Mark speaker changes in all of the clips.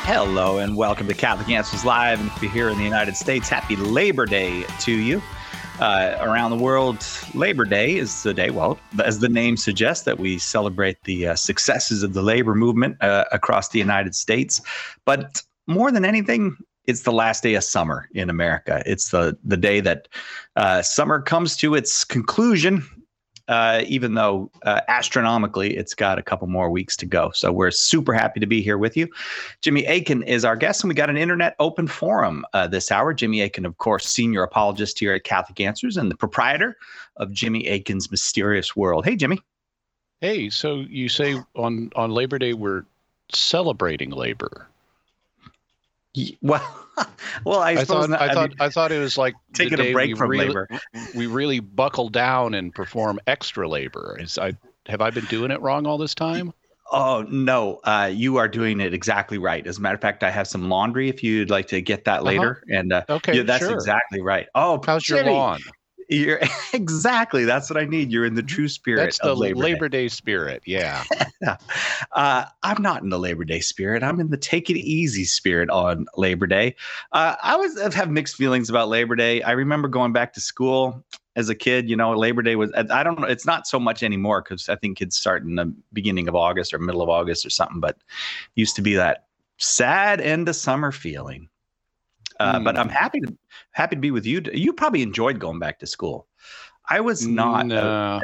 Speaker 1: Hello and welcome to Catholic Answers Live. And if you're here in the United States, happy Labor Day to you. Around the world, Labor Day is the day, well, as the name suggests, that we celebrate the successes of the labor movement across the United States. But more than anything, it's the last day of summer in America. It's the day that summer comes to its conclusion. Even though astronomically it's got a couple more weeks to go. So we're super happy to be here with you. Jimmy Akin is our guest, and we got an internet open forum this hour. Jimmy Akin, of course, senior apologist here at Catholic Answers and the proprietor of Jimmy Akin's Mysterious World. Hey, Jimmy.
Speaker 2: Hey, so you say on Labor Day we're celebrating labor.
Speaker 1: Well, I
Speaker 2: thought it was like
Speaker 1: taking a break from labor.
Speaker 2: We really buckle down and perform extra labor. Have I been doing it wrong all this time?
Speaker 1: Oh, no, you are doing it exactly right. As a matter of fact, I have some laundry if you'd like to get that later. And
Speaker 2: okay,
Speaker 1: yeah, that's
Speaker 2: sure.
Speaker 1: Exactly right. Oh,
Speaker 2: how's your lawn?
Speaker 1: You're exactly. That's what I need. You're in the true spirit.
Speaker 2: That's the
Speaker 1: of
Speaker 2: Labor Day spirit. Yeah.
Speaker 1: I'm not in the Labor Day spirit. I'm in the take it easy spirit on Labor Day. I've had mixed feelings about Labor Day. I remember going back to school as a kid. You know, Labor Day was, I don't know. It's not so much anymore because I think kids start in the beginning of August or middle of August or something. But used to be that sad end of summer feeling. But I'm happy to be with you. You probably enjoyed going back to school. I was not.
Speaker 2: No,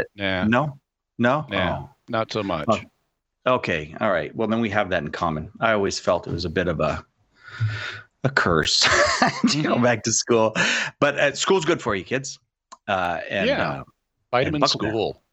Speaker 2: not so much.
Speaker 1: Oh, okay, all right. Well, then we have that in common. I always felt it was a bit of a curse to go back to school, but school's good for you, kids.
Speaker 2: Vitamin school.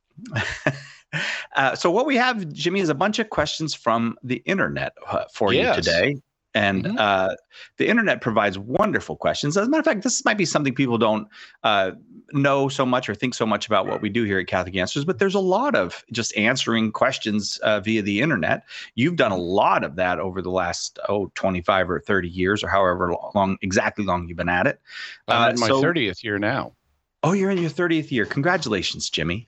Speaker 1: So what we have, Jimmy, is a bunch of questions from the internet for you today. And the internet provides wonderful questions. As a matter of fact, this might be something people don't know so much or think so much about what we do here at Catholic Answers, but there's a lot of just answering questions via the internet. You've done a lot of that over the last, 25 or 30 years or however long you've been at it.
Speaker 2: I'm in my 30th year now.
Speaker 1: Oh, you're in your 30th year. Congratulations, Jimmy.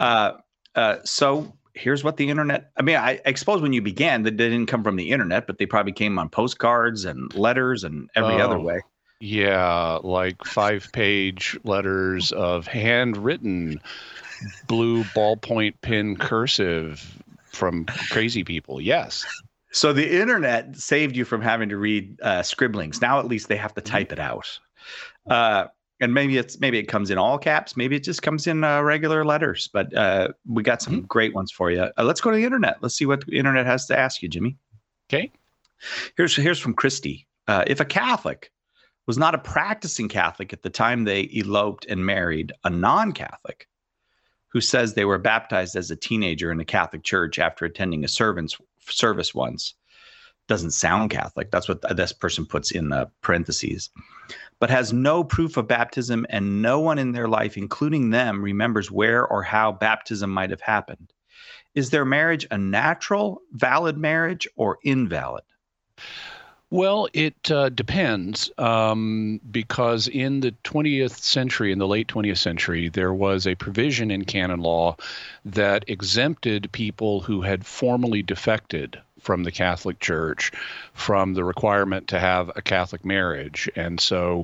Speaker 1: So here's what the internet, I suppose when you began, they didn't come from the internet, but they probably came on postcards and letters and every other way.
Speaker 2: Yeah, like 5-page letters of handwritten blue ballpoint pen cursive from crazy people. Yes.
Speaker 1: So the internet saved you from having to read scribblings. Now at least they have to type it out. And maybe it comes in all caps. Maybe it just comes in regular letters. But we got some great ones for you. Let's go to the internet. Let's see what the internet has to ask you, Jimmy.
Speaker 2: Okay.
Speaker 1: Here's from Christy. If a Catholic was not a practicing Catholic at the time they eloped and married a non-Catholic who says they were baptized as a teenager in a Catholic church after attending a service once, doesn't sound Catholic. That's what this person puts in parentheses, but has no proof of baptism and no one in their life, including them, remembers where or how baptism might have happened. Is their marriage a natural, valid marriage or invalid?
Speaker 2: Well, it depends because in the 20th century, in the late 20th century, there was a provision in canon law that exempted people who had formally defected from the Catholic Church from the requirement to have a Catholic marriage. And so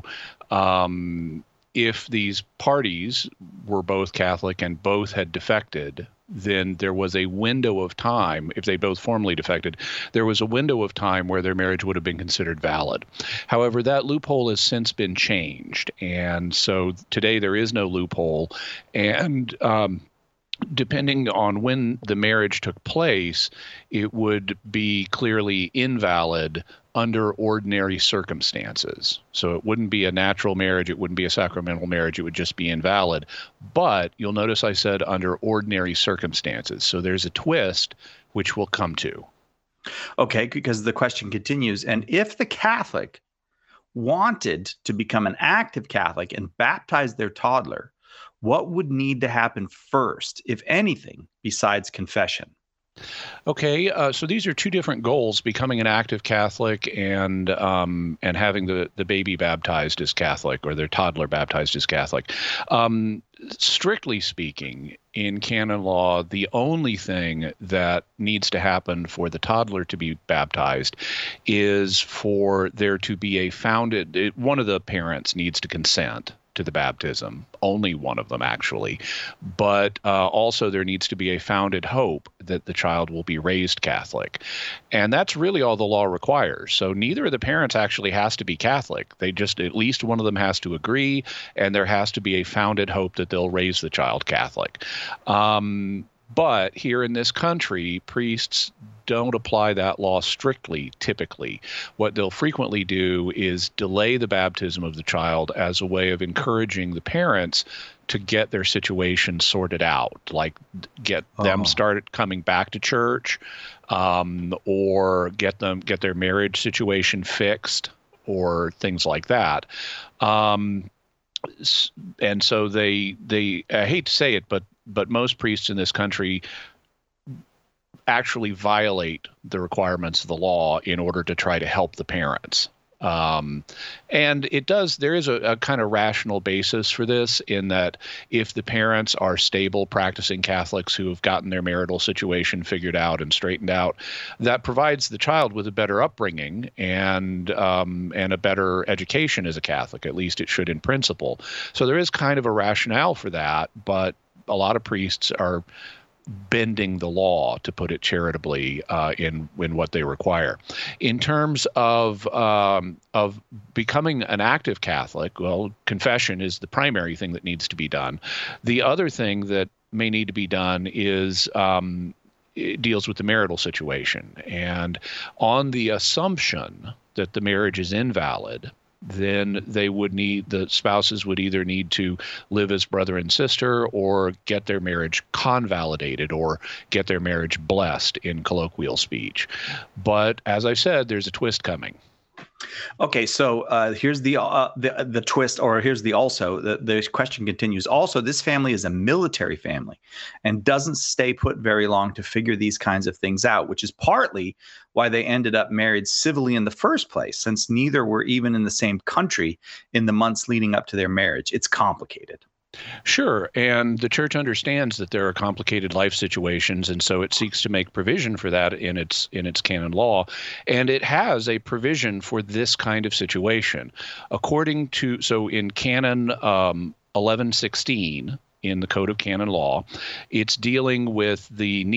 Speaker 2: if these parties were both Catholic and both had defected, then there was a window of time, if they both formally defected, there was a window of time where their marriage would have been considered valid. However, that loophole has since been changed. And so today there is no loophole. And depending on when the marriage took place, it would be clearly invalid under ordinary circumstances. So it wouldn't be a natural marriage. It wouldn't be a sacramental marriage. It would just be invalid. But you'll notice I said under ordinary circumstances. So there's a twist, which we'll come to.
Speaker 1: Okay, because the question continues. And if the Catholic wanted to become an active Catholic and baptize their toddler, what would need to happen first, if anything, besides confession?
Speaker 2: Okay, so these are two different goals: becoming an active Catholic and having the baby baptized as Catholic or their toddler baptized as Catholic. strictly speaking, in canon law, the only thing that needs to happen for the toddler to be baptized is for there to be one of the parents needs to consent to the baptism, only one of them actually, but also there needs to be a founded hope that the child will be raised Catholic. And that's really all the law requires. So neither of the parents actually has to be Catholic. At least one of them has to agree, and there has to be a founded hope that they'll raise the child Catholic. But here in this country, priests don't apply that law strictly, typically. What they'll frequently do is delay the baptism of the child as a way of encouraging the parents to get their situation sorted out, like get them started coming back to church, or get their marriage situation fixed, or things like that. And so they I hate to say it, but most priests in this country actually violate the requirements of the law in order to try to help the parents. And there is a kind of rational basis for this, in that if the parents are stable practicing Catholics who have gotten their marital situation figured out and straightened out, that provides the child with a better upbringing and a better education as a Catholic. At least it should in principle. So there is kind of a rationale for that, but a lot of priests are bending the law, to put it charitably, in what they require. In terms of becoming an active Catholic, well, confession is the primary thing that needs to be done. The other thing that may need to be done is it deals with the marital situation. And on the assumption that the marriage is invalid, then the spouses would either need to live as brother and sister, or get their marriage convalidated, or get their marriage blessed in colloquial speech. But as I said, there's a twist coming.
Speaker 1: Okay, so here's the twist, or here's the also. The question continues. Also, this family is a military family and doesn't stay put very long to figure these kinds of things out, which is partly why they ended up married civilly in the first place, since neither were even in the same country in the months leading up to their marriage. It's complicated.
Speaker 2: Sure. And the church understands that there are complicated life situations, and so it seeks to make provision for that in its canon law. And it has a provision for this kind of situation. So in Canon 1116, in the Code of Canon Law, it's dealing with the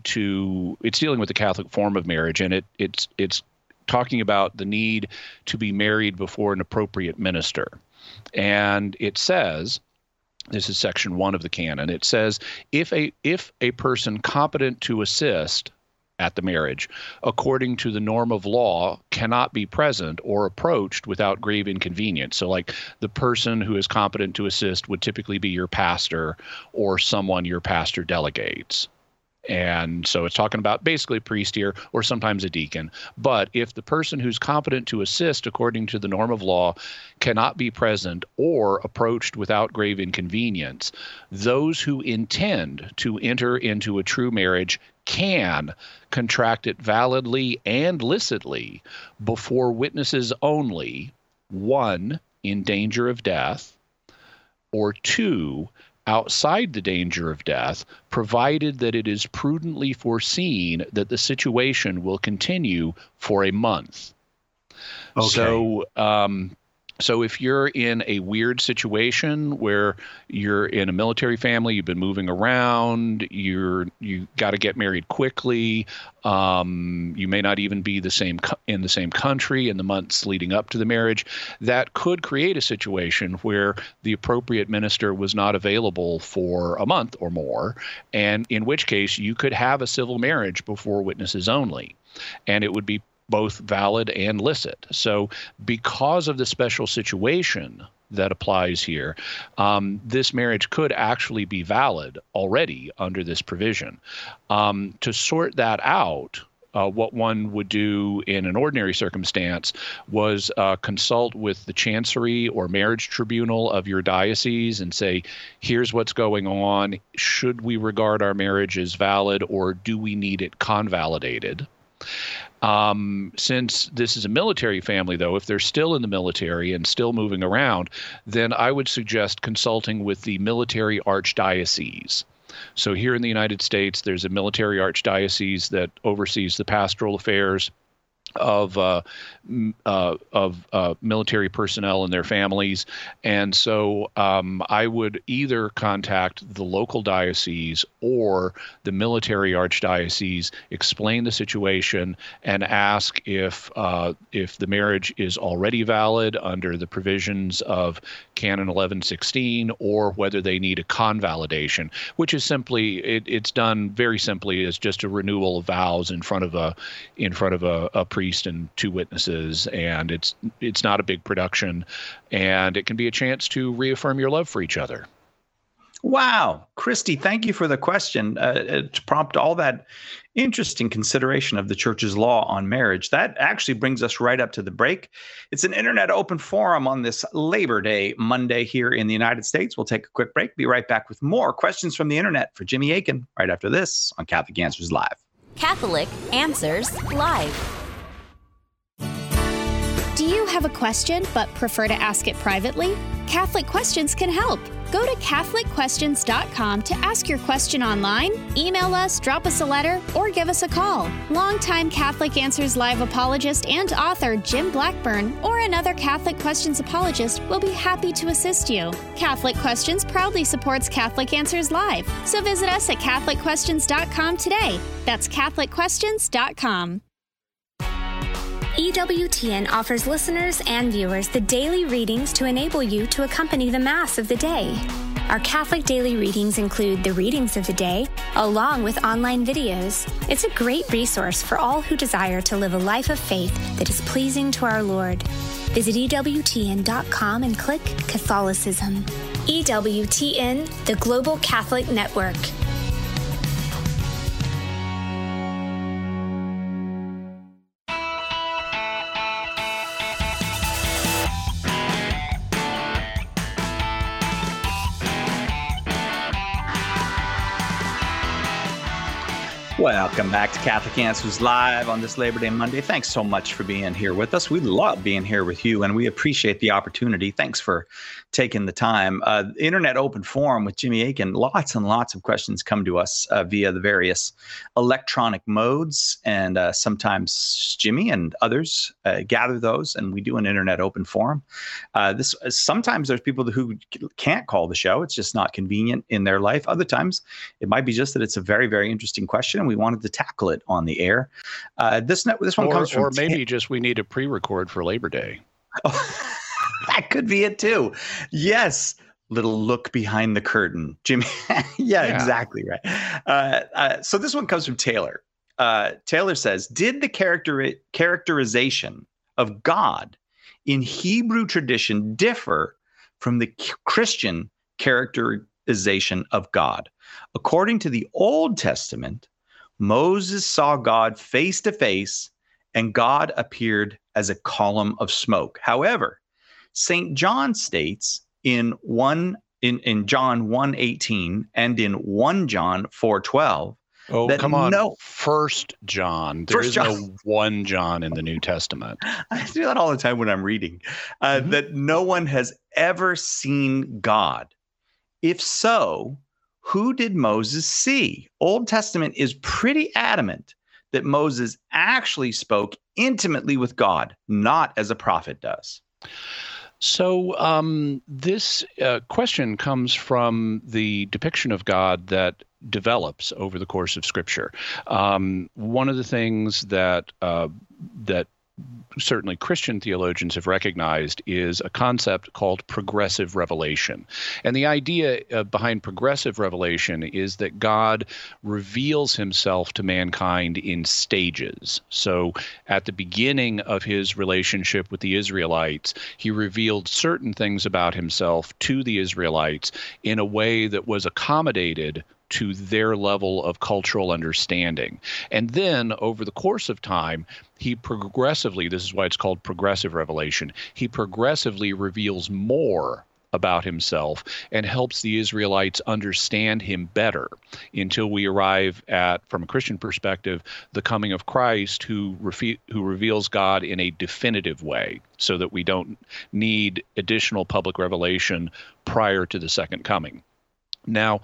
Speaker 2: Catholic form of marriage, and it's talking about the need to be married before an appropriate minister. And it says, this is section 1 of the canon, it says, if a person competent to assist at the marriage, according to the norm of law, cannot be present or approached without grave inconvenience. So like the person who is competent to assist would typically be your pastor or someone your pastor delegates. And so it's talking about basically a priest here, or sometimes a deacon. But if the person who's competent to assist according to the norm of law cannot be present or approached without grave inconvenience, those who intend to enter into a true marriage can contract it validly and licitly before witnesses only, 1, in danger of death, or 2, outside the danger of death, provided that it is prudently foreseen that the situation will continue for a month. Okay. So if you're in a weird situation where you're in a military family, you've been moving around, you got to get married quickly, you may not even be in the same country in the months leading up to the marriage, that could create a situation where the appropriate minister was not available for a month or more, and in which case you could have a civil marriage before witnesses only, and it would be both valid and licit. So because of the special situation that applies here, this marriage could actually be valid already under this provision. To sort that out, what one would do in an ordinary circumstance was consult with the chancery or marriage tribunal of your diocese and say, here's what's going on. Should we regard our marriage as valid, or do we need it convalidated? Since this is a military family, though, if they're still in the military and still moving around, then I would suggest consulting with the military archdiocese. So here in the United States, there's a military archdiocese that oversees the pastoral affairs of military personnel and their families. And so I would either contact the local diocese or the military archdiocese, explain the situation, and ask if the marriage is already valid under the provisions of Canon 1116, or whether they need a convalidation, which is simply it's done very simply as just a renewal of vows in front of a priest and two witnesses, and it's not a big production, and it can be a chance to reaffirm your love for each other.
Speaker 1: Wow. Christy, thank you for the question to prompt all that interesting consideration of the church's law on marriage. That actually brings us right up to the break. It's an internet open forum on this Labor Day Monday here in the United States. We'll take a quick break. Be right back with more questions from the internet for Jimmy Akin right after this on Catholic Answers Live.
Speaker 3: Catholic Answers Live.
Speaker 4: Do you have a question but prefer to ask it privately? Catholic Questions can help. Go to CatholicQuestions.com to ask your question online, email us, drop us a letter, or give us a call. Longtime Catholic Answers Live apologist and author Jim Blackburn or another Catholic Questions apologist will be happy to assist you. Catholic Questions proudly supports Catholic Answers Live, so visit us at CatholicQuestions.com today. That's CatholicQuestions.com.
Speaker 5: EWTN offers listeners and viewers the daily readings to enable you to accompany the Mass of the day. Our Catholic daily readings include the readings of the day, along with online videos. It's a great resource for all who desire to live a life of faith that is pleasing to our Lord. Visit EWTN.com and click Catholicism. EWTN, the Global Catholic Network.
Speaker 1: Welcome back to Catholic Answers Live on this Labor Day Monday. Thanks so much for being here with us. We love being here with you, and we appreciate the opportunity. Thanks for taking the time. Internet Open Forum with Jimmy Akin. Lots and lots of questions come to us via the various electronic modes, and sometimes Jimmy and others gather those, and we do an Internet Open Forum. Sometimes there's people who can't call the show. It's just not convenient in their life. Other times it might be just that it's a very, very interesting question, and we wanted to tackle it on the air. This one comes from...
Speaker 2: Or maybe just we need a pre-record for Labor Day.
Speaker 1: Oh, that could be it too. Yes. Little look behind the curtain. Jimmy. yeah, exactly right. So this one comes from Taylor. Taylor says, did the characterization of God in Hebrew tradition differ from the Christian characterization of God? According to the Old Testament, Moses saw God face to face, and God appeared as a column of smoke. However, St. John states in John 1:18 and in 1 John 4:12.
Speaker 2: Oh, come on. No, 1 John. There is no 1 John in the New Testament.
Speaker 1: I do that all the time when I'm reading. That no one has ever seen God. If so, who did Moses see? Old Testament is pretty adamant that Moses actually spoke intimately with God, not as a prophet does.
Speaker 2: So this question comes from the depiction of God that develops over the course of Scripture. One of the things that certainly Christian theologians have recognized is a concept called progressive revelation. And the idea behind progressive revelation is that God reveals himself to mankind in stages. So at the beginning of his relationship with the Israelites, he revealed certain things about himself to the Israelites in a way that was accommodated to their level of cultural understanding. And then over the course of time, he progressively, this is why it's called progressive revelation, he progressively reveals more about himself and helps the Israelites understand him better until we arrive at, from a Christian perspective, the coming of Christ, who reveals God in a definitive way, so that we don't need additional public revelation prior to the second coming. Now,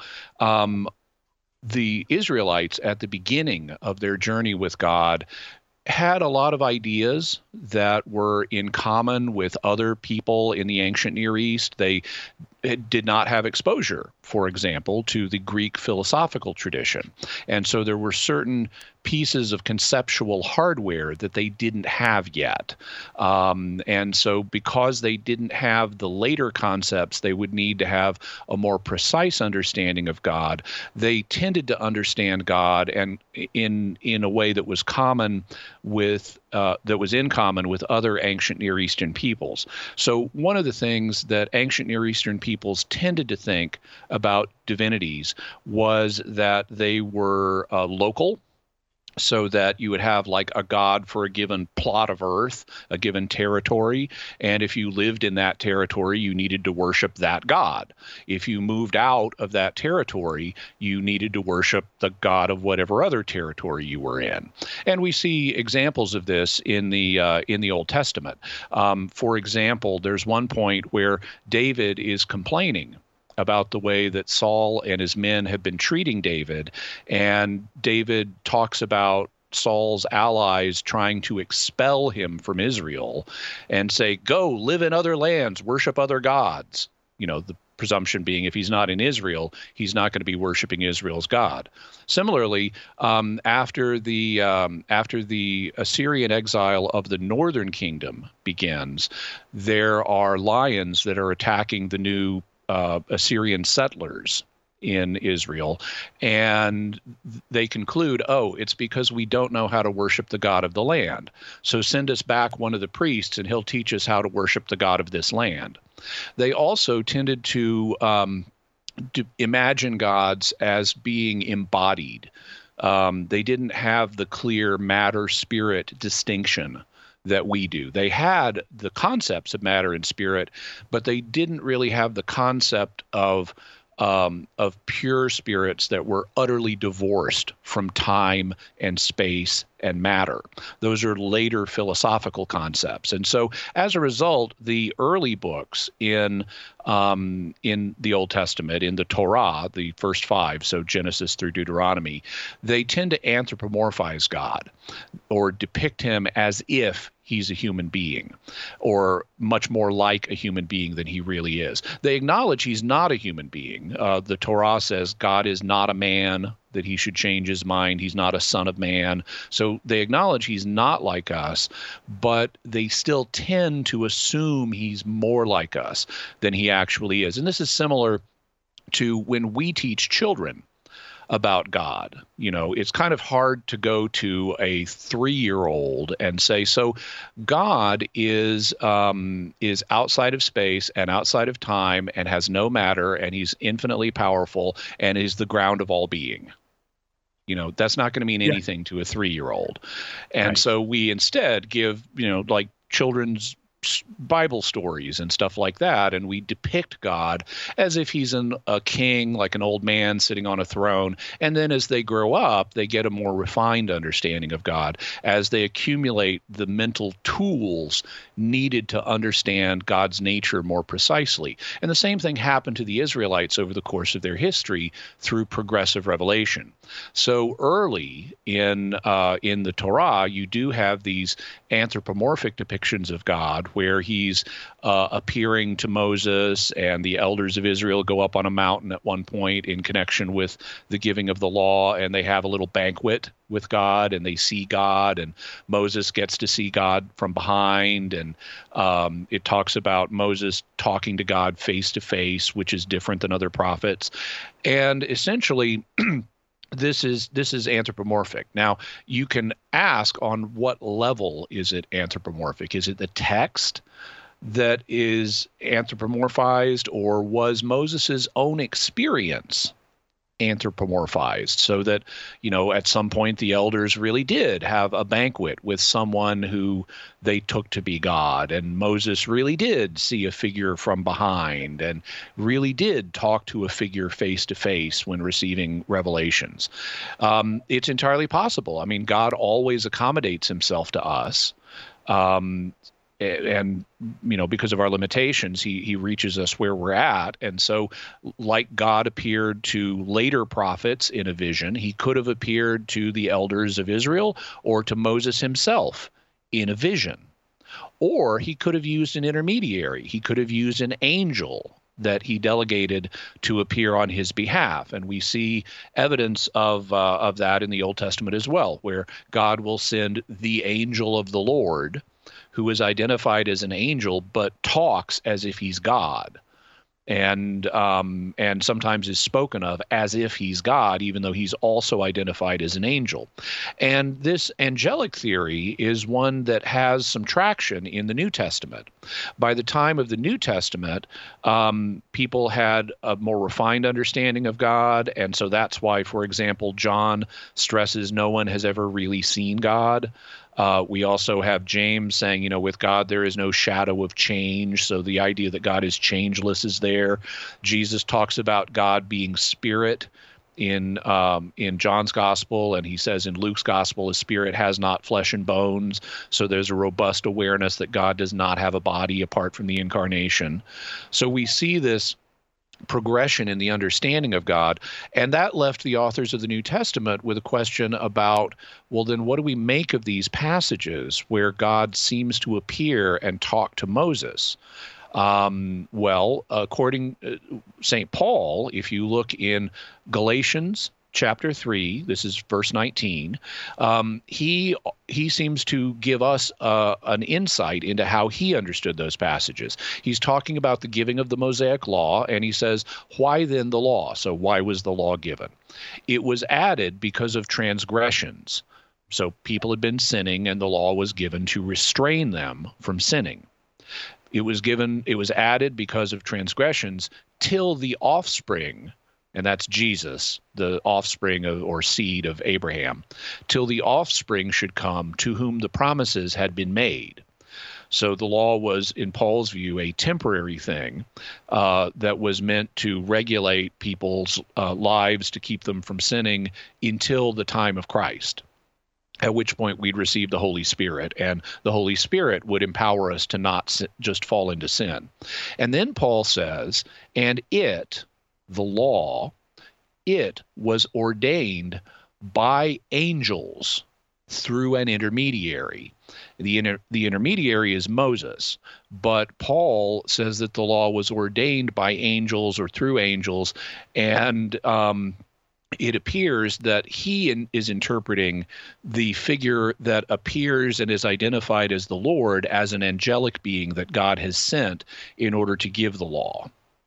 Speaker 2: the Israelites at the beginning of their journey with God had a lot of ideas that were in common with other people in the ancient Near East. They did not have exposure, for example, to the Greek philosophical tradition. And so there were certain pieces of conceptual hardware that they didn't have yet. And so because they didn't have the later concepts, they would need to have a more precise understanding of God. They tended to understand God and in a way that was common with in common with other ancient Near Eastern peoples. So one of the things that ancient Near Eastern peoples tended to think about divinities was that they were local, so that you would have like a god for a given plot of earth, a given territory. And if you lived in that territory, you needed to worship that god. If you moved out of that territory, you needed to worship the god of whatever other territory you were in. And we see examples of this in the Old Testament. For example, there's one point where David is complaining about the way that Saul and his men have been treating David. And David talks about Saul's allies trying to expel him from Israel and say, go live in other lands, worship other gods. You know, the presumption being if he's not in Israel, he's not going to be worshiping Israel's God. Similarly, after the Assyrian exile of the northern kingdom begins, there are lions that are attacking the new Assyrian settlers in Israel, and they conclude, it's because we don't know how to worship the God of the land. So send us back one of the priests and he'll teach us how to worship the God of this land. They also tended to imagine gods as being embodied. They didn't have the clear matter-spirit distinction that we do. They had the concepts of matter and spirit, but they didn't really have the concept of pure spirits that were utterly divorced from time and space and matter. Those are later philosophical concepts. And so as a result, the early books in the Old Testament, in the Torah, the first 5, so Genesis through Deuteronomy, they tend to anthropomorphize God or depict him as if he's a human being, or much more like a human being than he really is. They acknowledge he's not a human being. The Torah says God is not a man, that he should change his mind. He's not a son of man. So they acknowledge he's not like us, but they still tend to assume he's more like us than he actually is. And this is similar to when we teach children about God. You know, it's kind of hard to go to a 3-year-old and say, so God is outside of space and outside of time and has no matter, and he's infinitely powerful and is the ground of all being. You know, that's not going to mean anything to a 3-year-old. And right. So we instead give, like children's Bible stories and stuff like that, and we depict God as if he's a king, like an old man sitting on a throne. And then as they grow up, they get a more refined understanding of God as they accumulate the mental tools needed to understand God's nature more precisely. And the same thing happened to the Israelites over the course of their history through progressive revelation. So early in the Torah, you do have these anthropomorphic depictions of God, where he's appearing to Moses, and the elders of Israel go up on a mountain at one point in connection with the giving of the law, and they have a little banquet with God, and they see God, and Moses gets to see God from behind, and it talks about Moses talking to God face to face, which is different than other prophets. And essentially, This is anthropomorphic. Now, you can ask, on what level is it anthropomorphic? Is it the text that is anthropomorphized, or was Moses's own experience anthropomorphized, so that, at some point the elders really did have a banquet with someone who they took to be God, and Moses really did see a figure from behind and really did talk to a figure face to face when receiving revelations. It's entirely possible. I mean, God always accommodates himself to us. And because of our limitations, he reaches us where we're at. And so, like God appeared to later prophets in a vision, he could have appeared to the elders of Israel or to Moses himself in a vision. Or he could have used an intermediary. He could have used an angel that he delegated to appear on his behalf. And we see evidence of that in the Old Testament as well, where God will send the angel of the Lord, who is identified as an angel but talks as if he's God, and sometimes is spoken of as if he's God, even though he's also identified as an angel. And this angelic theory is one that has some traction in the New Testament. By the time of the New Testament, people had a more refined understanding of God, and so that's why, for example, John stresses no one has ever really seen God. We also have James saying, with God there is no shadow of change. So the idea that God is changeless is there. Jesus talks about God being spirit in John's gospel, and he says in Luke's gospel, a spirit has not flesh and bones. So there's a robust awareness that God does not have a body apart from the incarnation. So we see this progression in the understanding of God, and that left the authors of the New Testament with a question about, well, then what do we make of these passages where God seems to appear and talk to Moses? Well, according to St. Paul, if you look in Galatians chapter 3, this is verse 19, he seems to give us an insight into how he understood those passages. He's talking about the giving of the Mosaic law, and he says, why then the law? So why was the law given? It was added because of transgressions. So people had been sinning, and the law was given to restrain them from sinning. It was added because of transgressions till the offspring, and that's Jesus, the offspring or seed of Abraham, till the offspring should come to whom the promises had been made. So the law was, in Paul's view, a temporary thing that was meant to regulate people's lives, to keep them from sinning until the time of Christ, at which point we'd receive the Holy Spirit, and the Holy Spirit would empower us to not just fall into sin. And then Paul says, and the law, it was ordained by angels through an intermediary. The intermediary is Moses, but Paul says that the law was ordained by angels or through angels, and it appears that he is interpreting the figure that appears and is identified as the Lord as an angelic being that God has sent in order to give the law.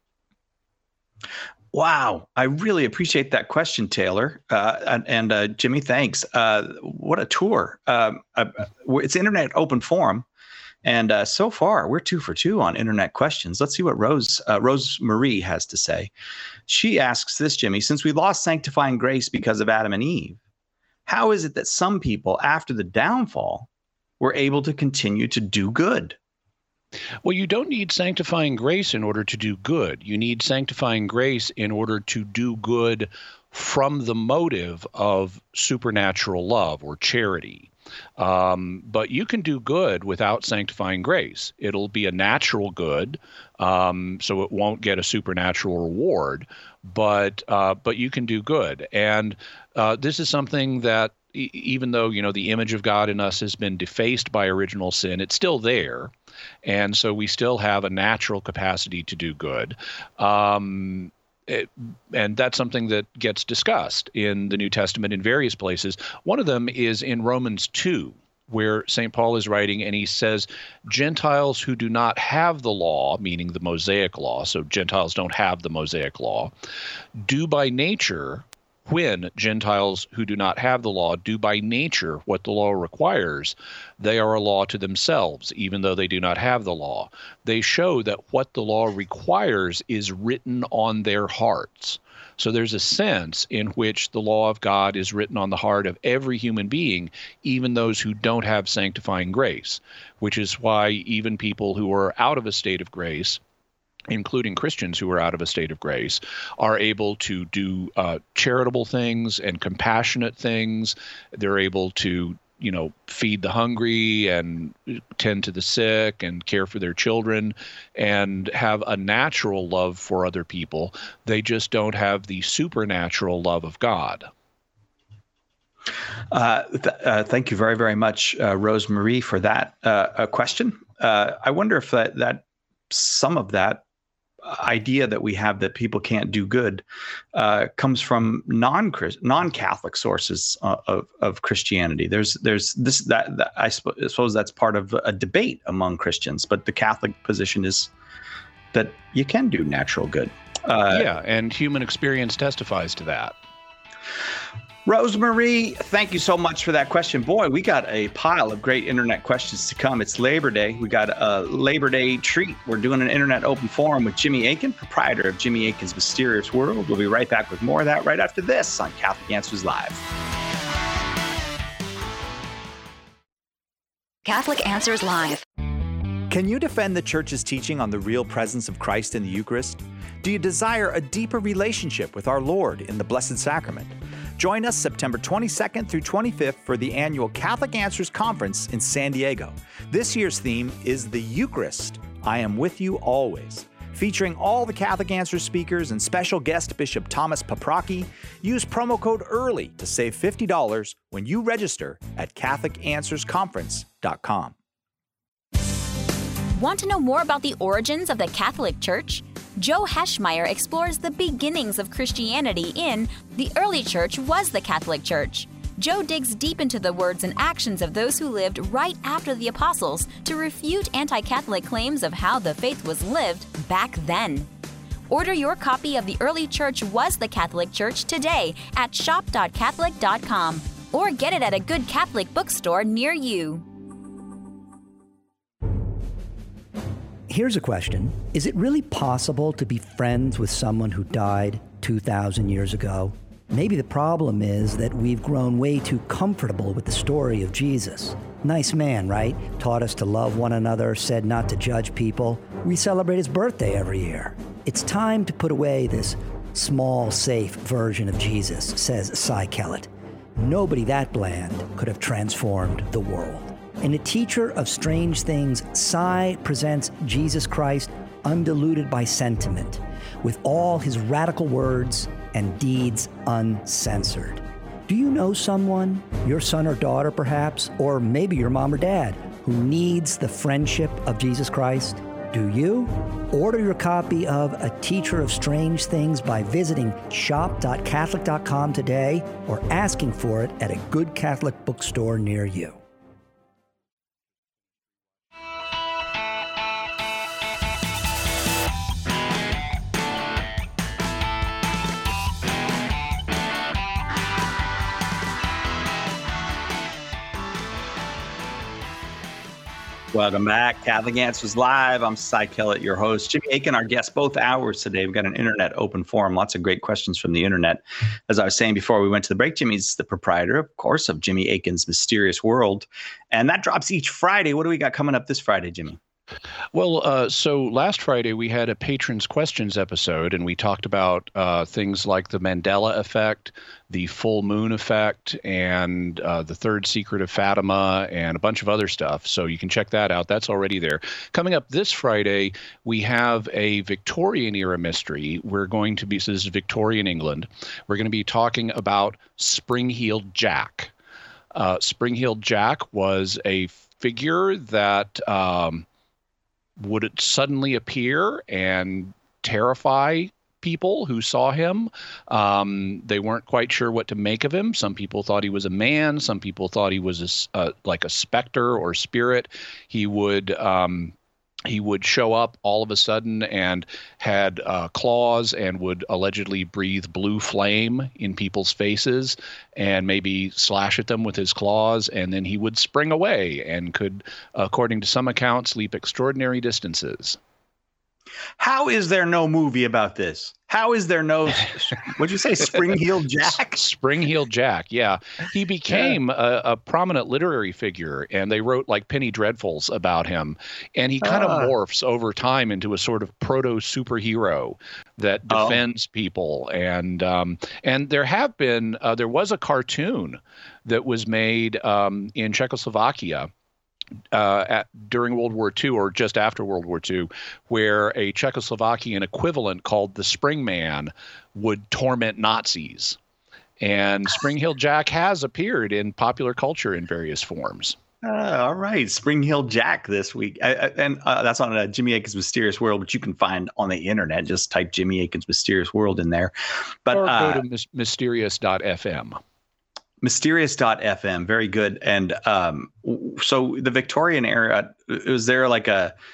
Speaker 1: Wow. I really appreciate that question, Taylor. And Jimmy, thanks. What a tour. It's Internet Open Forum. And so far, we're 2 for 2 on Internet questions. Let's see what Rose Marie has to say. She asks this, Jimmy, since we lost sanctifying grace because of Adam and Eve, how is it that some people after the downfall were able to continue to do good?
Speaker 2: Well, you don't need sanctifying grace in order to do good. You need sanctifying grace in order to do good from the motive of supernatural love or charity. But you can do good without sanctifying grace. It'll be a natural good, so it won't get a supernatural reward, but you can do good. And this is something that even though, the image of God in us has been defaced by original sin, it's still there. And so we still have a natural capacity to do good. And that's something that gets discussed in the New Testament in various places. One of them is in Romans 2, where St. Paul is writing, and he says, Gentiles who do not have the law, meaning the Mosaic law, so Gentiles don't have the Mosaic law, do by nature when Gentiles who do not have the law do by nature what the law requires, they are a law to themselves, even though they do not have the law. They show that what the law requires is written on their hearts. So there's a sense in which the law of God is written on the heart of every human being, even those who don't have sanctifying grace, which is why even people who are out of a state of grace, including Christians who are out of a state of grace, are able to do charitable things and compassionate things. They're able to, feed the hungry and tend to the sick and care for their children and have a natural love for other people. They just don't have the supernatural love of God.
Speaker 1: Thank you very, very much, Rosemarie, for that question. I wonder if that some of that idea that we have that people can't do good comes from non-Catholic sources of Christianity. There's this that I suppose that's part of a debate among Christians, but the Catholic position is that you can do natural good.
Speaker 2: And human experience testifies to that.
Speaker 1: Rosemarie, thank you so much for that question. Boy, we got a pile of great internet questions to come. It's Labor Day. We got a Labor Day treat. We're doing an internet open forum with Jimmy Akin, proprietor of Jimmy Akin's Mysterious World. We'll be right back with more of that right after this on Catholic Answers Live.
Speaker 3: Catholic Answers Live.
Speaker 6: Can you defend the Church's teaching on the real presence of Christ in the Eucharist? Do you desire a deeper relationship with our Lord in the Blessed Sacrament? Join us September 22nd through 25th for the annual Catholic Answers Conference in San Diego. This year's theme is the Eucharist, I Am With You Always. Featuring all the Catholic Answers speakers and special guest Bishop Thomas Paprocki, use promo code EARLY to save $50 when you register at CatholicAnswersConference.com.
Speaker 3: Want to know more about the origins of the Catholic Church? Joe Heschmeyer explores the beginnings of Christianity in The Early Church Was the Catholic Church. Joe digs deep into the words and actions of those who lived right after the apostles to refute anti-Catholic claims of how the faith was lived back then. Order your copy of The Early Church Was the Catholic Church today at shop.catholic.com or get it at a good Catholic bookstore near you.
Speaker 7: Here's a question. Is it really possible to be friends with someone who died 2,000 years ago? Maybe the problem is that we've grown way too comfortable with the story of Jesus. Nice man, right? Taught us to love one another, said not to judge people. We celebrate his birthday every year. It's time to put away this small, safe version of Jesus, says Cy Kellett. Nobody that bland could have transformed the world. In A Teacher of Strange Things, Cy presents Jesus Christ undiluted by sentiment, with all his radical words and deeds uncensored. Do you know someone, your son or daughter perhaps, or maybe your mom or dad, who needs the friendship of Jesus Christ? Do you? Order your copy of A Teacher of Strange Things by visiting shop.catholic.com today or asking for it at a good Catholic bookstore near you.
Speaker 1: Welcome back. Catholic Answers Live. I'm Cy Kellett, your host. Jimmy Akin, our guest, both hours today. We've got an internet open forum. Lots of great questions from the internet. As I was saying before we went to the break, Jimmy's the proprietor, of course, of Jimmy Akin's Mysterious World. And that drops each Friday. What do we got coming up this Friday, Jimmy?
Speaker 2: Well, so last Friday we had a Patrons Questions episode, and we talked about things like the Mandela effect, the full moon effect, and the third secret of Fatima, and a bunch of other stuff. So you can check that out. That's already there. Coming up this Friday, we have a Victorian era mystery. We're going to be, so this is Victorian England. We're going to be talking about Spring-Heeled Jack. Spring-Heeled Jack was a figure that would it suddenly appear and terrify people who saw him. They weren't quite sure what to make of him. Some people thought he was a man. Some people thought he was like a specter or spirit. He would he would show up all of a sudden and had claws and would allegedly breathe blue flame in people's faces and maybe slash at them with his claws, and then he would spring away and could, according to some accounts, leap extraordinary distances.
Speaker 1: How is there no movie about this? How is there no, what'd you say, Spring-Heeled Jack?
Speaker 2: Spring-Heeled Jack, yeah. He became a prominent literary figure, and they wrote like Penny Dreadfuls about him. And he kind of morphs over time into a sort of proto-superhero that defends people. And there have been, there was a cartoon that was made in Czechoslovakia during World War II or just after World War II, where a Czechoslovakian equivalent called the Spring Man would torment Nazis. And Spring-Heeled Jack has appeared in popular culture in various forms.
Speaker 1: All right. Spring-Heeled Jack this week. And that's on Jimmy Akin's Mysterious World, which you can find on the internet. Just type Jimmy Akin's Mysterious World in there. But
Speaker 2: or go to mysterious.fm.
Speaker 1: Mysterious.fm, very good. And so the Victorian era, is there like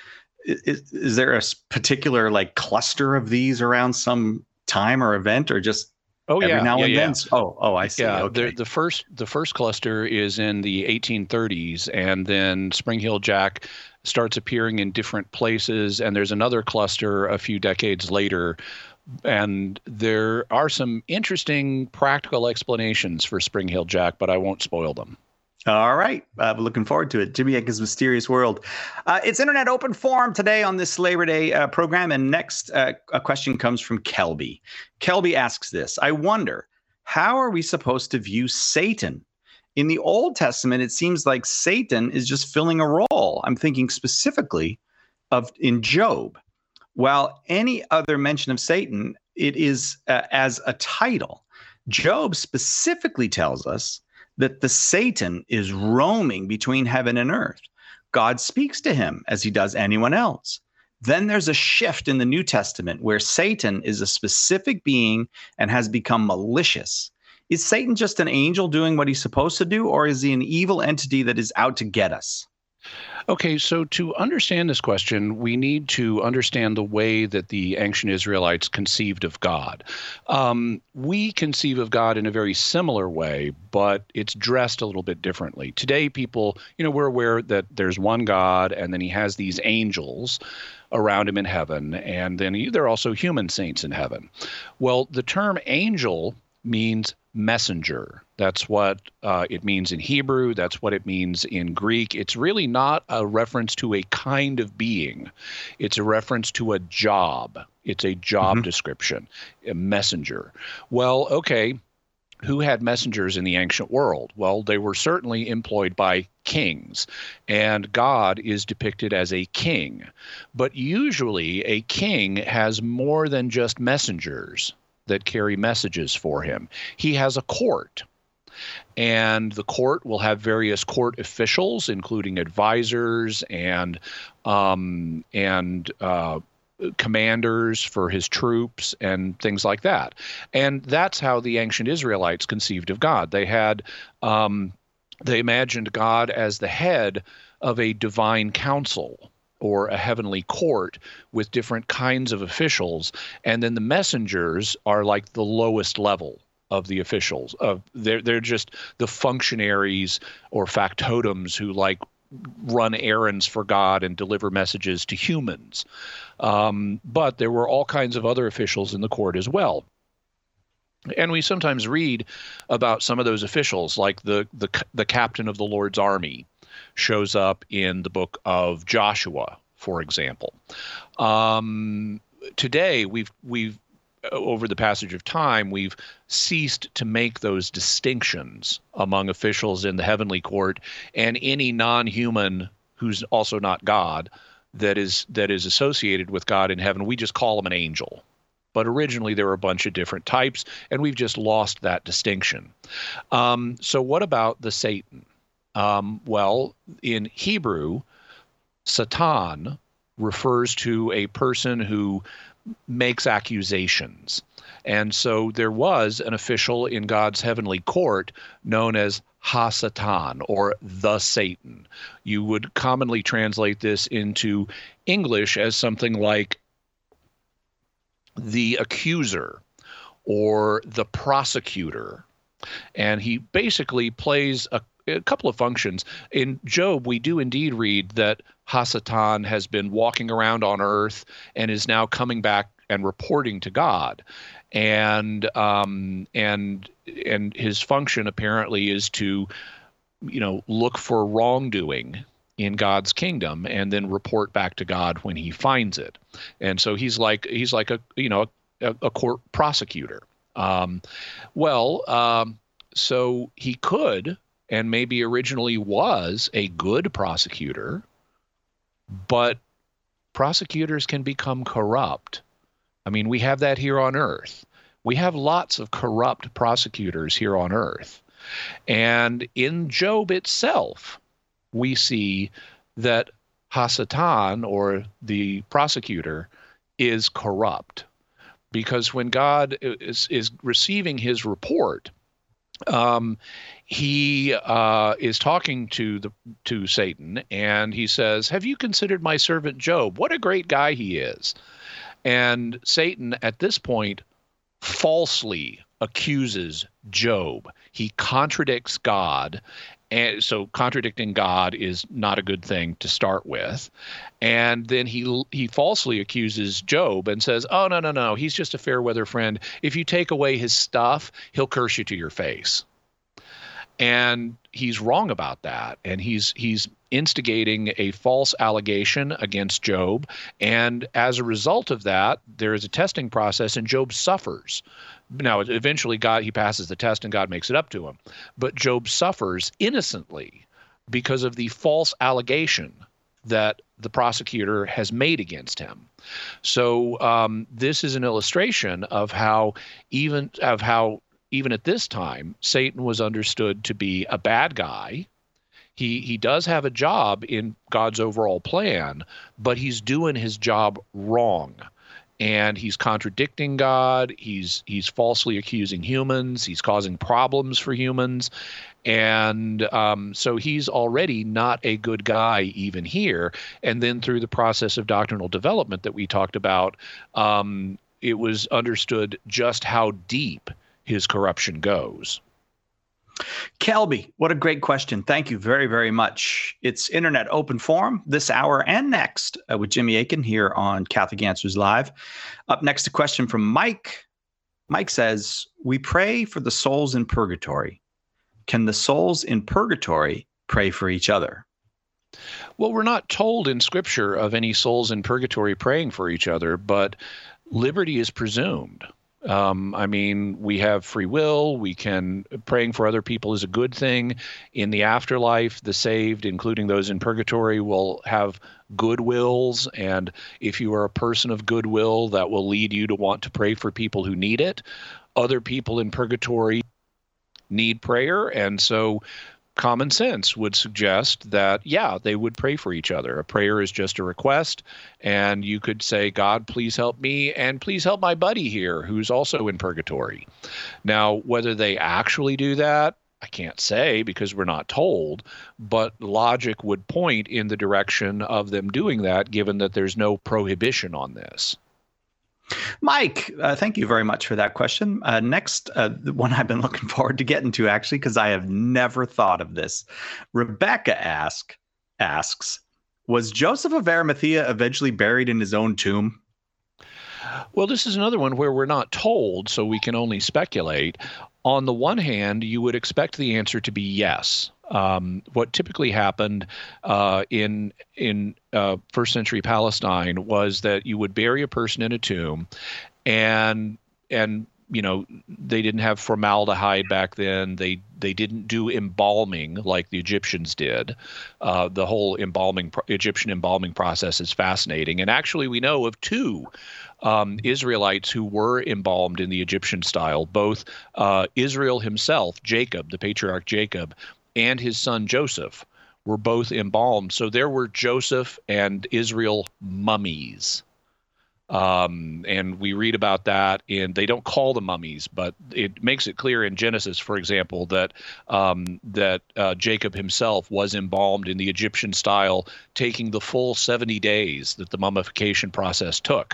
Speaker 1: is there a particular like cluster of these around some time or event, or just every now and then? Oh, I see.
Speaker 2: Yeah,
Speaker 1: okay.
Speaker 2: the first cluster is in the 1830s, and then Spring-Heeled Jack starts appearing in different places, and there's another cluster a few decades later. And there are some interesting practical explanations for Spring-Heeled Jack, but I won't spoil them.
Speaker 1: All right. Looking forward to it. Jimmy Akin's Mysterious World. It's Internet Open Forum today on this Labor Day program. And next, a question comes from Kelby. Kelby asks this: I wonder, how are we supposed to view Satan? In the Old Testament, it seems like Satan is just filling a role. I'm thinking specifically in Job. While any other mention of Satan, it is as a title. Job specifically tells us that the Satan is roaming between heaven and earth. God speaks to him as he does anyone else. Then there's a shift in the New Testament where Satan is a specific being and has become malicious. Is Satan just an angel doing what he's supposed to do, or is he an evil entity that is out to get us?
Speaker 2: Okay, so to understand this question, we need to understand the way that the ancient Israelites conceived of God. We conceive of God in a very similar way, but it's dressed a little bit differently. Today, people, we're aware that there's one God, and then he has these angels around him in heaven, and then there are also human saints in heaven. Well, the term angel means messenger. That's what it means in Hebrew. That's what it means in Greek. It's really not a reference to a kind of being. It's a reference to a job. It's a job description, a messenger. Well, okay, who had messengers in the ancient world? Well, they were certainly employed by kings, and God is depicted as a king. But usually a king has more than just messengers that carry messages for him. He has a court, and the court will have various court officials, including advisors and commanders for his troops and things like that. And that's how the ancient Israelites conceived of God. They had they imagined God as the head of a divine council or a heavenly court with different kinds of officials. And then the messengers are like the lowest level of the officials. They're just the functionaries or factotums who run errands for God and deliver messages to humans. But there were all kinds of other officials in the court as well. And we sometimes read about some of those officials, like the captain of the Lord's army shows up in the book of Joshua, for example. Today, we've over the passage of time, we've ceased to make those distinctions among officials in the heavenly court and any non-human who's also not God that is associated with God in heaven. We just call him an angel. But originally there were a bunch of different types, and we've just lost that distinction. So what about the Satan? Well, in Hebrew, Satan refers to a person who makes accusations. And so there was an official in God's heavenly court known as Ha-Satan, or the Satan. You would commonly translate this into English as something like the accuser or the prosecutor. And he basically plays a couple of functions. In Job, we do indeed read that Ha-Satan has been walking around on earth and is now coming back and reporting to God. And his function apparently is to, look for wrongdoing in God's kingdom and then report back to God when he finds it. And so he's like a court prosecutor. So he could, and maybe originally was, a good prosecutor, but prosecutors can become corrupt. I mean, we have that here on earth. We have lots of corrupt prosecutors here on earth. And in Job itself, we see that Ha-Satan, or the prosecutor, is corrupt. Because when God is receiving his report, he is talking to Satan, and he says, "Have you considered my servant Job? What a great guy he is." And Satan, at this point, falsely accuses Job. He contradicts God. And so contradicting God is not a good thing to start with. And then he falsely accuses Job and says, "Oh, no, he's just a fair weather friend. If you take away his stuff, he'll curse you to your face." And he's wrong about that. And he's instigating a false allegation against Job. And as a result of that, there is a testing process, and Job suffers. Now, eventually he passes the test and God makes it up to him. But Job suffers innocently because of the false allegation that the prosecutor has made against him. So this is an illustration of how even at this time, Satan was understood to be a bad guy. He does have a job in God's overall plan, but he's doing his job wrong. And he's contradicting God. He's falsely accusing humans. He's causing problems for humans. And so he's already not a good guy even here. And then through the process of doctrinal development that we talked about, it was understood just how deep his corruption goes.
Speaker 1: Kelby, what a great question. Thank you very, very much. It's Internet Open Forum this hour and next with Jimmy Akin here on Catholic Answers Live. Up next, a question from Mike. Mike says, "We pray for the souls in purgatory. Can the souls in purgatory pray for each other?"
Speaker 2: Well, we're not told in Scripture of any souls in purgatory praying for each other, but liberty is presumed. We have free will. Praying for other people is a good thing. In the afterlife, the saved, including those in purgatory, will have good wills. And if you are a person of goodwill, that will lead you to want to pray for people who need it. Other people in purgatory need prayer. And so common sense would suggest that, they would pray for each other. A prayer is just a request, and you could say, "God, please help me, and please help my buddy here who's also in purgatory." Now, whether they actually do that, I can't say because we're not told, but logic would point in the direction of them doing that, given that there's no prohibition on this.
Speaker 1: Mike, thank you very much for that question. Next, the one I've been looking forward to getting to, actually, because I have never thought of this. Rebecca asks, was Joseph of Arimathea eventually buried in his own tomb?
Speaker 2: Well, this is another one where we're not told, so we can only speculate. On the one hand, you would expect the answer to be yes. What typically happened in first century Palestine was that you would bury a person in a tomb, and they didn't have formaldehyde back then. They didn't do embalming like the Egyptians did. The whole Egyptian embalming process is fascinating, and actually we know of two Israelites who were embalmed in the Egyptian style. Both Israel himself, Jacob, the patriarch Jacob, and his son Joseph were both embalmed. So there were Joseph and Israel mummies. And we read about that they don't call them mummies, but it makes it clear in Genesis, for example, that Jacob himself was embalmed in the Egyptian style, taking the full 70 days that the mummification process took.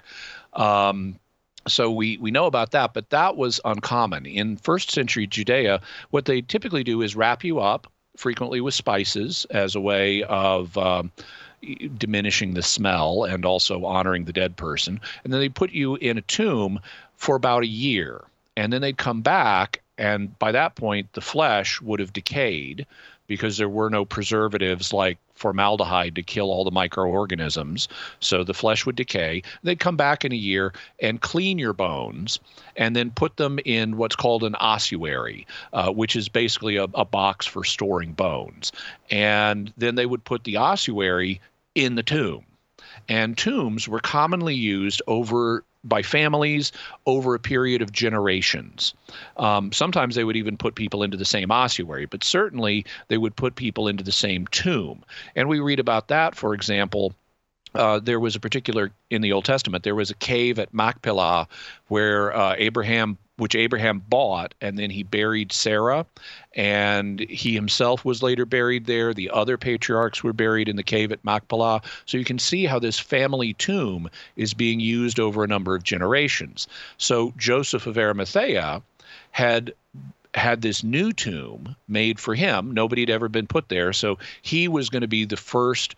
Speaker 2: So we know about that, but that was uncommon. In first century Judea, what they typically do is wrap you up, frequently with spices, as a way of diminishing the smell and also honoring the dead person. And then they put you in a tomb for about a year. And then they'd come back, and by that point, the flesh would have decayed because there were no preservatives like formaldehyde to kill all the microorganisms. So the flesh would decay. They'd come back in a year and clean your bones and then put them in what's called an ossuary, which is basically a box for storing bones. And then they would put the ossuary in the tomb. And tombs were commonly used by families over a period of generations. Sometimes they would even put people into the same ossuary, but certainly they would put people into the same tomb. And we read about that, for example, there was a particular, in the Old Testament, there was a cave at Machpelah where Abraham bought, and then he buried Sarah, and he himself was later buried there. The other patriarchs were buried in the cave at Machpelah. So you can see how this family tomb is being used over a number of generations. So Joseph of Arimathea had this new tomb made for him. Nobody had ever been put there. So he was going to be the first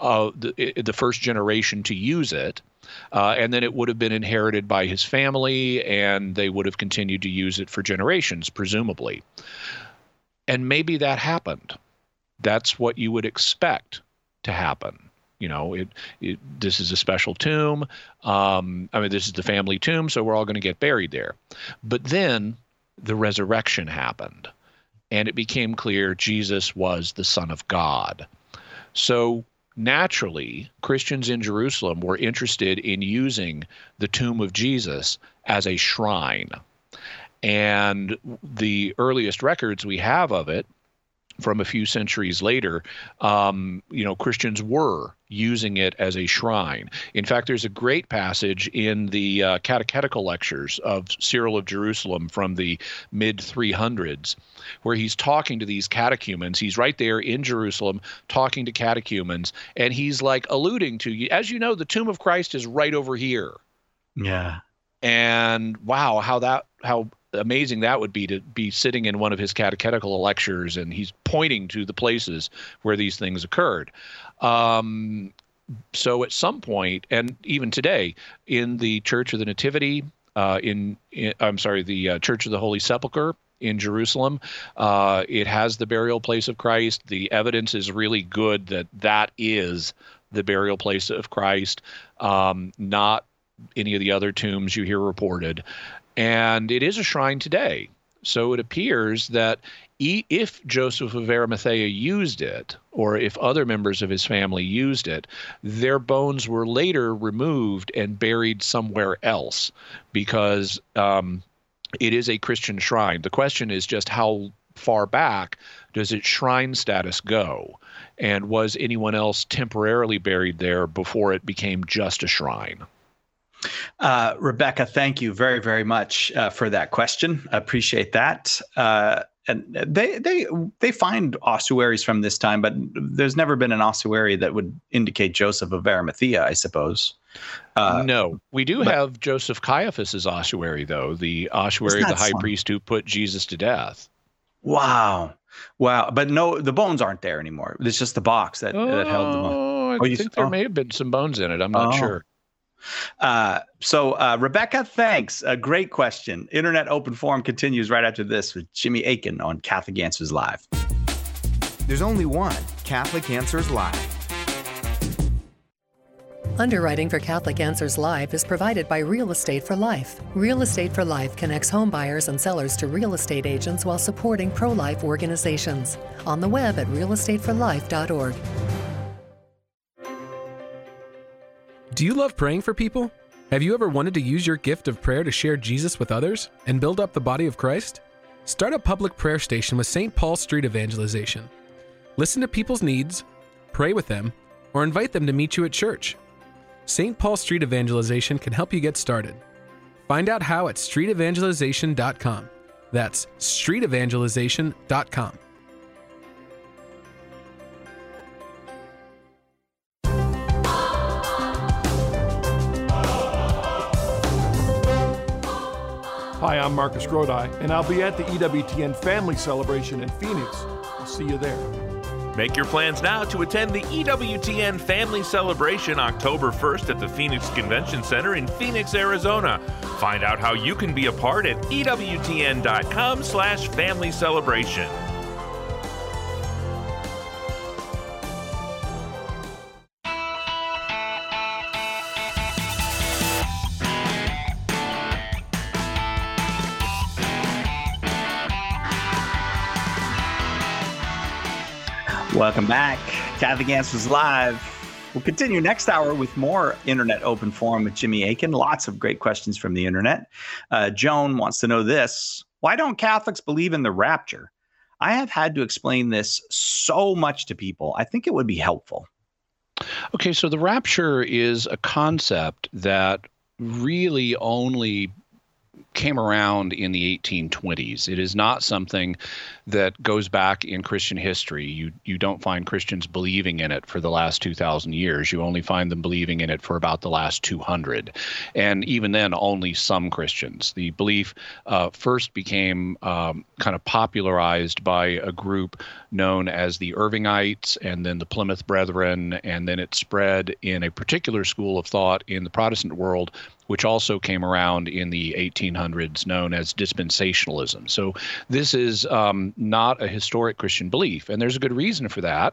Speaker 2: generation to use it. And then it would have been inherited by his family, and they would have continued to use it for generations, presumably. And maybe that happened. That's what you would expect to happen. This is a special tomb. This is the family tomb, so we're all going to get buried there. But then the resurrection happened, and it became clear Jesus was the Son of God. So naturally, Christians in Jerusalem were interested in using the tomb of Jesus as a shrine. And the earliest records we have of it, from a few centuries later, Christians were using it as a shrine. In fact, there's a great passage in the catechetical lectures of Cyril of Jerusalem from the mid-300s, where he's talking to these catechumens. He's right there in Jerusalem talking to catechumens, and he's like alluding to, as you know, the tomb of Christ is right over here.
Speaker 1: Yeah.
Speaker 2: And wow, how amazing that would be to be sitting in one of his catechetical lectures, and he's pointing to the places where these things occurred. So at some point, and even today, in the Church of the Nativity, the Church of the Holy Sepulchre in Jerusalem, it has the burial place of Christ. The evidence is really good that is the burial place of Christ, not any of the other tombs you hear reported. And it is a shrine today. So it appears that if Joseph of Arimathea used it, or if other members of his family used it, their bones were later removed and buried somewhere else, because it is a Christian shrine. The question is just how far back does its shrine status go? And was anyone else temporarily buried there before it became just a shrine?
Speaker 1: Rebecca, thank you very, very much for that question. I appreciate that. And they find ossuaries from this time, but there's never been an ossuary that would indicate Joseph of Arimathea, I suppose.
Speaker 2: No, we do have Joseph Caiaphas's ossuary, though, the ossuary of the high priest who put Jesus to death.
Speaker 1: Wow. But no, the bones aren't there anymore. It's just the box that held the bones.
Speaker 2: I think there may have been some bones in it. I'm not sure.
Speaker 1: So Rebecca, thanks. A great question. Internet Open Forum continues right after this with Jimmy Akin on Catholic Answers Live.
Speaker 8: There's only one Catholic Answers Live.
Speaker 9: Underwriting for Catholic Answers Live is provided by Real Estate for Life. Real Estate for Life connects home buyers and sellers to real estate agents while supporting pro-life organizations. On the web at realestateforlife.org.
Speaker 10: Do you love praying for people? Have you ever wanted to use your gift of prayer to share Jesus with others and build up the body of Christ? Start a public prayer station with St. Paul Street Evangelization. Listen to people's needs, pray with them, or invite them to meet you at church. St. Paul Street Evangelization can help you get started. Find out how at streetevangelization.com. That's streetevangelization.com.
Speaker 11: Hi, I'm Marcus Grodi, and I'll be at the EWTN Family Celebration in Phoenix. I'll see you there.
Speaker 12: Make your plans now to attend the EWTN Family Celebration October 1st at the Phoenix Convention Center in Phoenix, Arizona. Find out how you can be a part at EWTN.com/family celebration.
Speaker 1: Welcome back. Catholic Answers Live. We'll continue next hour with more Internet Open Forum with Jimmy Akin. Lots of great questions from the Internet. Joan wants to know this. Why don't Catholics believe in the rapture? I have had to explain this so much to people. I think it would be helpful.
Speaker 2: Okay, so the rapture is a concept that really only came around in the 1820s. It is not something that goes back in Christian history. You don't find Christians believing in it for the last 2,000 years. You only find them believing in it for about the last 200. And even then, only some Christians. The belief first became kind of popularized by a group known as the Irvingites and then the Plymouth Brethren, and then it spread in a particular school of thought in the Protestant world, which also came around in the 1800s, known as dispensationalism. So this is not a historic Christian belief, and there's a good reason for that.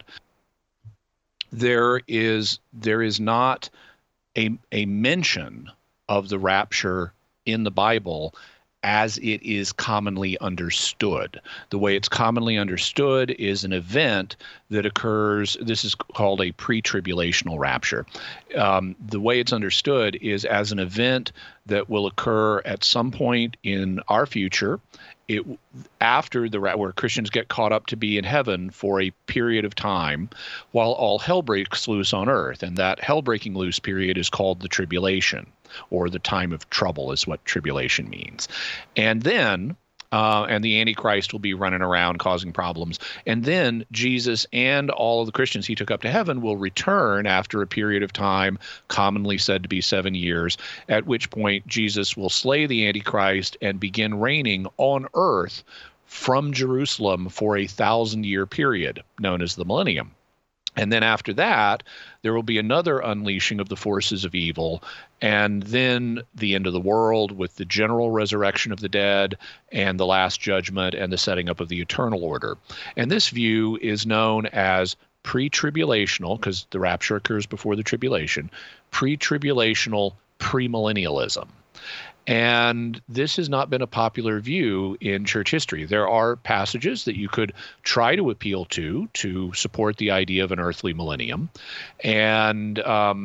Speaker 2: There is not a mention of the rapture in the Bible as it is commonly understood. The way it's commonly understood is an event that occurs, this is called a pre-tribulational rapture. The way it's understood is as an event that will occur at some point in our future, after where Christians get caught up to be in heaven for a period of time while all hell breaks loose on earth. And that hell breaking loose period is called the tribulation, or the time of trouble is what tribulation means. And then and the Antichrist will be running around causing problems. And then Jesus and all of the Christians he took up to heaven will return after a period of time, commonly said to be 7 years, at which point Jesus will slay the Antichrist and begin reigning on earth from Jerusalem for a 1,000-year period, known as the millennium. And then after that, there will be another unleashing of the forces of evil, and then the end of the world with the general resurrection of the dead and the last judgment and the setting up of the eternal order. And this view is known as pre-tribulational, because the rapture occurs before the tribulation, pre-tribulational premillennialism. And this has not been a popular view in church history. There are passages that you could try to appeal to support the idea of an earthly millennium. And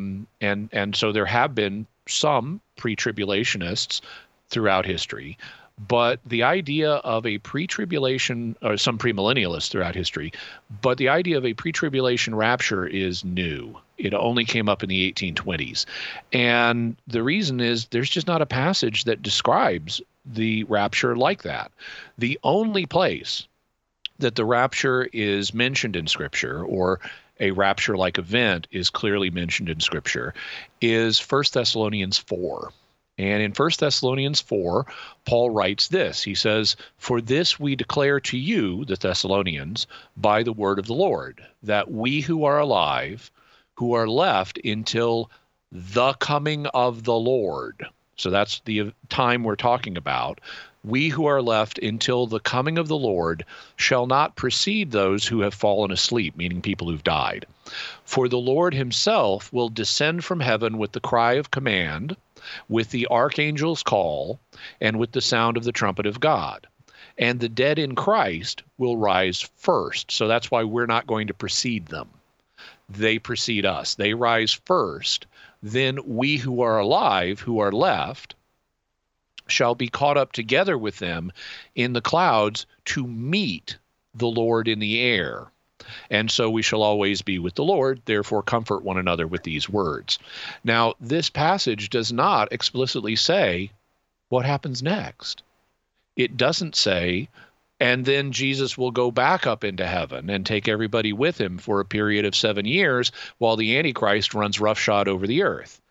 Speaker 2: so there have been some pre-tribulationists throughout history. But the idea of a pre-tribulation, or some premillennialists throughout history, but the idea of a pre-tribulation rapture is new. It only came up in the 1820s. And the reason is there's just not a passage that describes the rapture like that. The only place that the rapture is mentioned in Scripture, or a rapture-like event is clearly mentioned in Scripture, is 1 Thessalonians 4. And in 1 Thessalonians 4, Paul writes this. He says, "For this we declare to you, the Thessalonians, by the word of the Lord, that we who are alive, who are left until the coming of the Lord." So that's the time we're talking about. "We who are left until the coming of the Lord shall not precede those who have fallen asleep," meaning people who've died. "For the Lord himself will descend from heaven with the cry of command, with the archangel's call, and with the sound of the trumpet of God. And the dead in Christ will rise first." So that's why we're not going to precede them. They precede us. They rise first. Then we who are alive, who are left, shall be caught up together with them in the clouds to meet the Lord in the air. And so we shall always be with the Lord, therefore comfort one another with these words. Now, this passage does not explicitly say what happens next. It doesn't say, and then Jesus will go back up into heaven and take everybody with him for a period of 7 years while the Antichrist runs roughshod over the earth.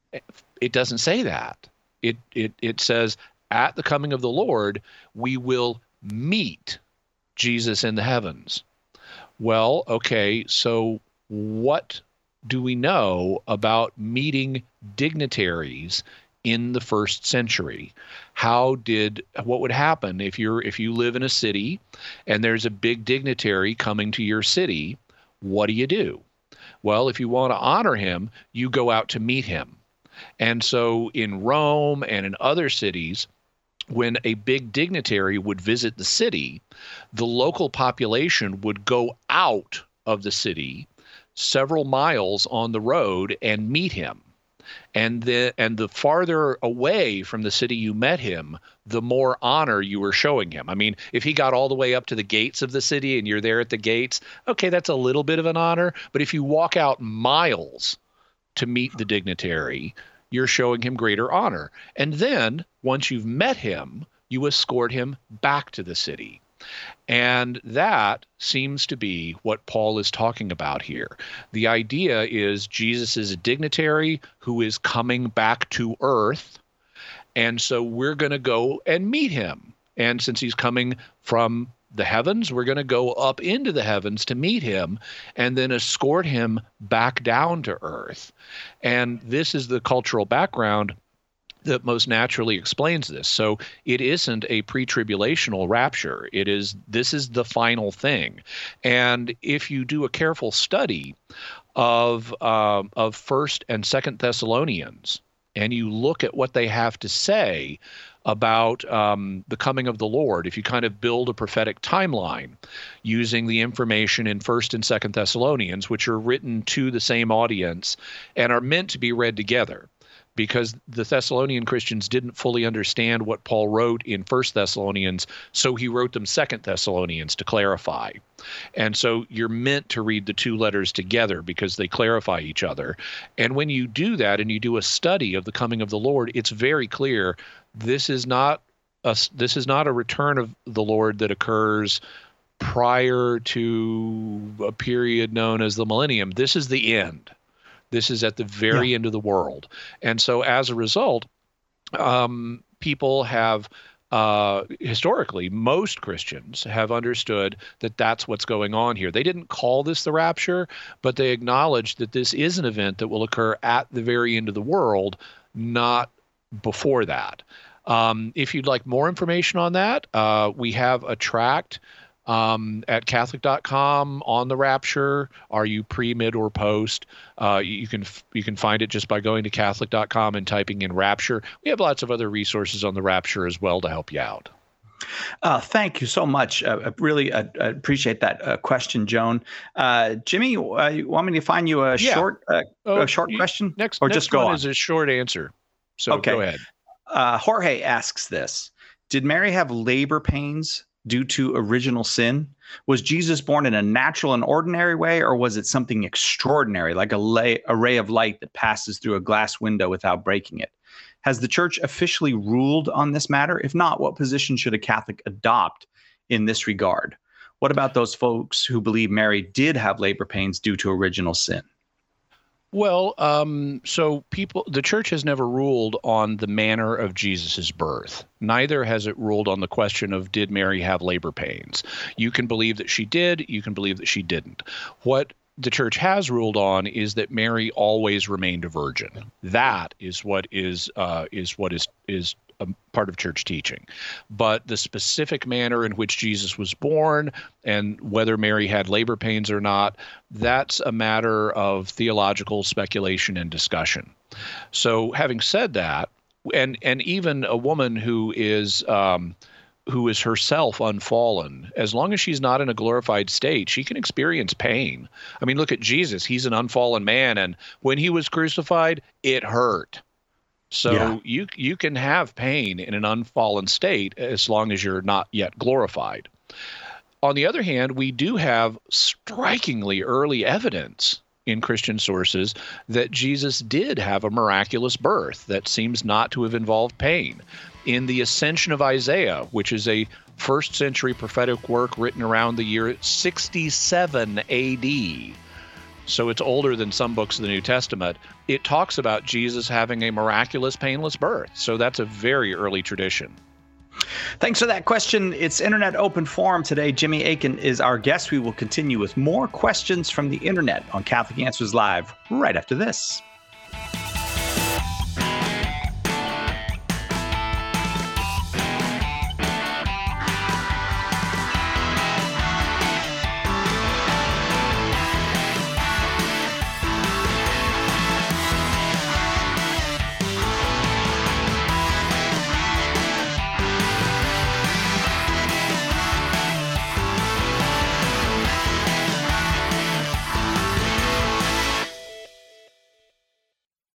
Speaker 2: It doesn't say that. It says, at the coming of the Lord, we will meet Jesus in the heavens. Well, okay, so what do we know about meeting dignitaries in the first century? What would happen if you live in a city and there's a big dignitary coming to your city? What do? Well, if you want to honor him, you go out to meet him. And so in Rome and in other cities, when a big dignitary would visit the city, the local population would go out of the city several miles on the road and meet him. And the farther away from the city you met him, the more honor you were showing him. I mean, if he got all the way up to the gates of the city and you're there at the gates, okay, that's a little bit of an honor. But if you walk out miles to meet the dignitary, you're showing him greater honor. And then, once you've met him, you escort him back to the city. And that seems to be what Paul is talking about here. The idea is Jesus is a dignitary who is coming back to earth, and so we're going to go and meet him. And since he's coming from the heavens, we're going to go up into the heavens to meet him and then escort him back down to earth. And this is the cultural background that most naturally explains this. So it isn't a pre-tribulational rapture. This is the final thing. And if you do a careful study of 1st and 2nd Thessalonians, and you look at what they have to say about the coming of the Lord, if you kind of build a prophetic timeline using the information in 1st and 2nd Thessalonians, which are written to the same audience and are meant to be read together, because the Thessalonian Christians didn't fully understand what Paul wrote in 1st Thessalonians, so he wrote them 2nd Thessalonians to clarify. And so you're meant to read the two letters together because they clarify each other. And when you do that and you do a study of the coming of the Lord, it's very clear this is not a return of the Lord that occurs prior to a period known as the millennium. This is the end. This is at the very end of the world. And so as a result, people have, historically, most Christians have understood that that's what's going on here. They didn't call this the rapture, but they acknowledged that this is an event that will occur at the very end of the world, not before that. If you'd like more information on that, we have a tract at Catholic.com on the rapture. Are you pre, mid, or post? You can find it just by going to Catholic.com and typing in rapture. We have lots of other resources on the rapture as well to help you out.
Speaker 1: Thank you so much. Really appreciate that question, Joan. Jimmy, you want me to find you a short question?
Speaker 2: Next
Speaker 1: just go on?
Speaker 2: Is a short answer. So
Speaker 1: okay.
Speaker 2: Go ahead.
Speaker 1: Jorge asks this: did Mary have labor pains due to original sin? Was Jesus born in a natural and ordinary way, or was it something extraordinary, like a ray of light that passes through a glass window without breaking it? Has the church officially ruled on this matter? If not, what position should a Catholic adopt in this regard? What about those folks who believe Mary did have labor pains due to original sin?
Speaker 2: Well, the church has never ruled on the manner of Jesus's birth. Neither has it ruled on the question of, did Mary have labor pains? You can believe that she did. You can believe that she didn't. What the church has ruled on is that Mary always remained a virgin. That is what is a part of church teaching. But the specific manner in which Jesus was born and whether Mary had labor pains or not, that's a matter of theological speculation and discussion. So having said that, and even a woman who is herself unfallen, as long as she's not in a glorified state, she can experience pain. I mean, look at Jesus. He's an unfallen man, and when he was crucified, it hurt. So you can have pain in an unfallen state as long as you're not yet glorified. On the other hand, we do have strikingly early evidence in Christian sources that Jesus did have a miraculous birth that seems not to have involved pain. In the Ascension of Isaiah, which is a first century prophetic work written around the year 67 AD, so it's older than some books of the New Testament, it talks about Jesus having a miraculous, painless birth. So that's a very early tradition.
Speaker 1: Thanks for that question. It's Internet Open Forum today. Jimmy Akin is our guest. We will continue with more questions from the internet on Catholic Answers Live right after this.